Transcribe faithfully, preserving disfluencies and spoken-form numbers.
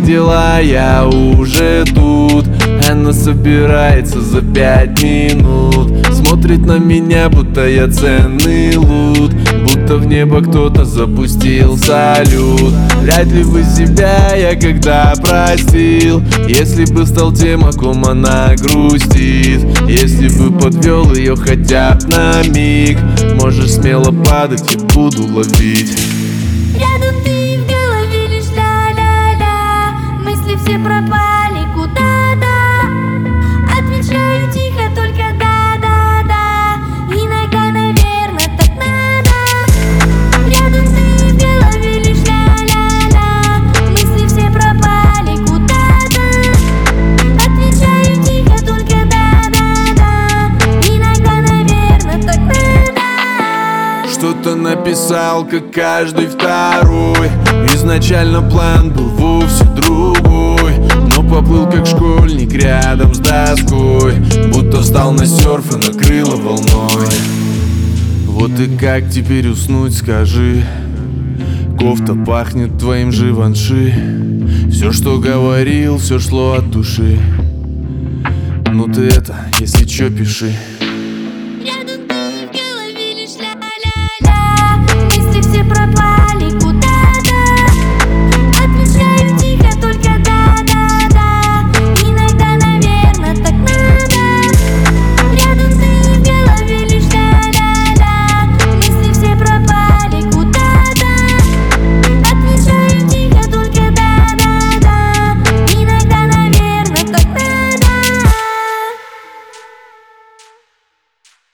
дела, я уже тут. Она собирается за пять минут, смотрит на меня, будто я ценный лут, будто в небо кто-то запустил салют. Вряд ли бы себя я когда простил, если бы стал тем, о ком она грустит. Если бы подвел ее хотя бы на миг, можешь смело падать, я буду ловить. Рядом ты, в голове лишь ля-ля-ля, мысли все пропали куда-то. Отвечаю тихо, только да-да-да, иногда, наверное, так надо. Рядом ты, в голове лишь ля-ля-ля, мысли все пропали куда-то. Отвечаю тихо, только да-да-да, иногда, наверное, так надо. Что-то написал, как каждый второй. Изначально план был вовсе другой, но поплыл как школьник рядом с доской, будто встал на серф и накрыло волной. Вот и как теперь уснуть, скажи? Кофта пахнет твоим Живанши. Все, что говорил, все шло от души. Ну ты это, если чё, пиши.